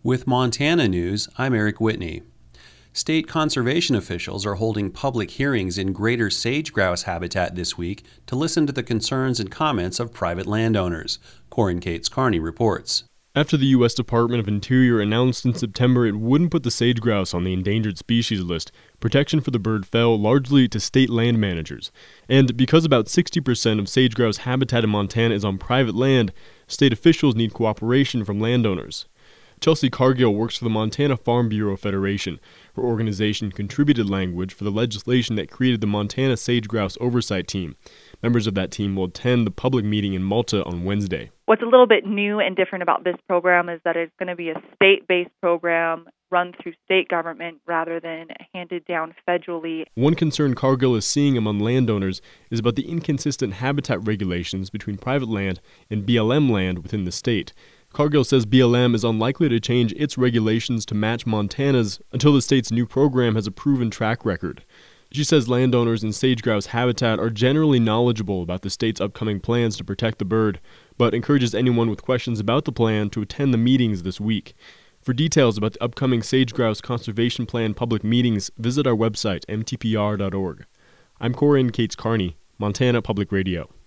With Montana News, I'm Eric Whitney. State conservation officials are holding public hearings in greater sage-grouse habitat this week to listen to the concerns and comments of private landowners. Corin Cates Kearney reports. After the U.S. Department of Interior announced in September it wouldn't put the sage-grouse on the endangered species list, protection for the bird fell largely to state land managers. And because about 60% of sage-grouse habitat in Montana is on private land, state officials need cooperation from landowners. Chelsea Cargill works for the Montana Farm Bureau Federation. Her organization contributed language for the legislation that created the Montana Sage-Grouse Oversight Team. Members of that team will attend the public meeting in Malta on Wednesday. What's a little bit new and different about this program is that it's going to be a state-based program run through state government rather than handed down federally. One concern Cargill is seeing among landowners is about the inconsistent habitat regulations between private land and BLM land within the state. Cargill says BLM is unlikely to change its regulations to match Montana's until the state's new program has a proven track record. She says landowners in sage-grouse habitat are generally knowledgeable about the state's upcoming plans to protect the bird, but encourages anyone with questions about the plan to attend the meetings this week. For details about the upcoming Sage-Grouse Conservation Plan public meetings, visit our website, mtpr.org. I'm Corin Cates Kearney, Montana Public Radio.